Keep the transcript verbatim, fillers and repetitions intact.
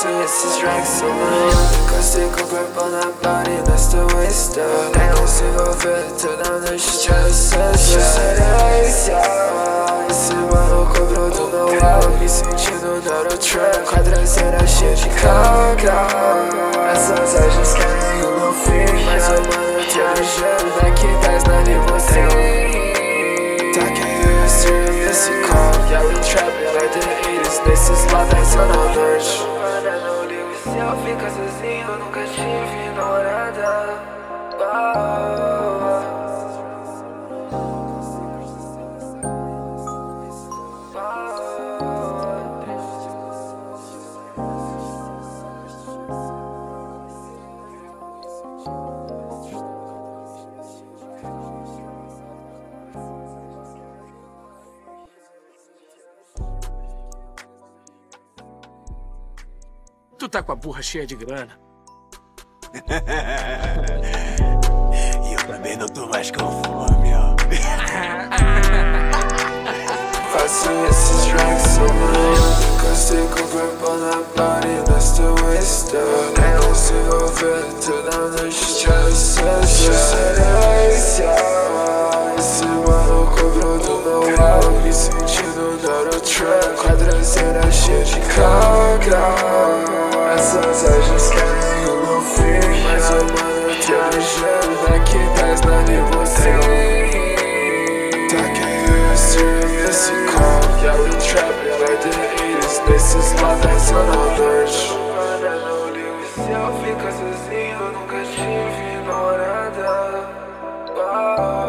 Faço esses tracks solo. Encostei com o corpo na party, nesta wasta. Tenho se envolver toda noite, tchau, excelência. Esse mano cobrou do meu lado, me sentindo no Eurotrack. Com a traseira cheia de caca. Essas agents querem o meu fim, mas o mano te ajudando daqui dez na limusine. Taquei o stream nesse carro, yeah we trapping like the eighties. Nesses lados zona norte. Mano, não ligo se eu ficar sozinho, eu nunca tive namorada. Oh. Tu tá com a burra cheia de grana. E eu também não tô mais com fome, ó. Faço esses tracks solo. Encostei com o corpo na party, nesta wasta. Tenho se envolver toda noite, tchau, excelência. Esse mano cobrou do meu lado, me sentindo no Eurotrack. Com a traseira cheia de caca. Essas agents querem o meu fim, mas o mano te ajudando daqui dez na limusine. Taquei o stream nesse carro, yeah we trapping like the eighties. Nesses lados zona norte. Mano, não ligo se eu ficar sozinho, eu nunca tive namorada. Oh.